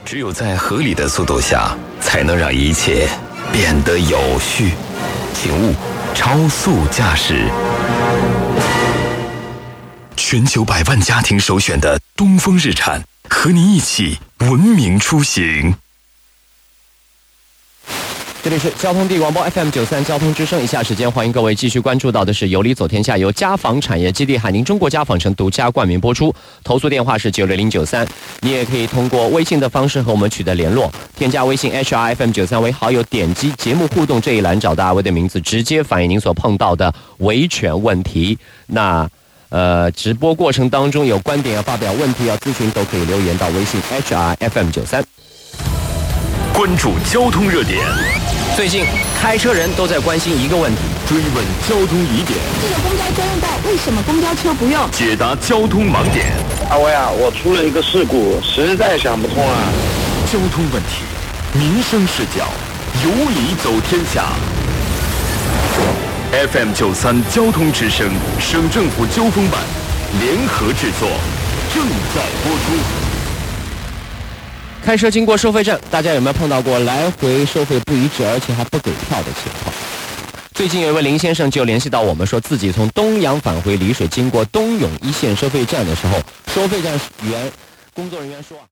只有在合理的速度下，才能让一切变得有序。请勿超速驾驶。全球100万家庭首选的东风日产，和您一起文明出行。 这里是交通地广播 FM93 交通之声，以下时间欢迎各位继续关注到的是有理走天下，由家纺产业基地海宁中国家纺城独家冠名播出。投诉电话是96093，你也可以通过微信的方式和我们取得联络，添加微信 HRFM93 为好友，点击节目互动这一栏找到阿威的名字，直接反映您所碰到的维权问题。那直播过程当中有观点要发表问题要咨询，都可以留言到微信 HRFM93。 关注交通热点。 最近开车人都在关心一个问题， 追问交通疑点， 这个公交专用道为什么公交车不用？ 解答交通盲点。 阿威啊，我出了一个事故，实在想不通啊。 交通问题，民生视角，有理走天下。FM93 交通之声，省政府纠纷办联合制作，正在播出。 开车经过收费站，大家有没有碰到过来回收费不一致而且还不给票的情况？最近有一位林先生就联系到我们，说自己从东阳返回丽水，经过东涌一线收费站的时候，收费站工作人员说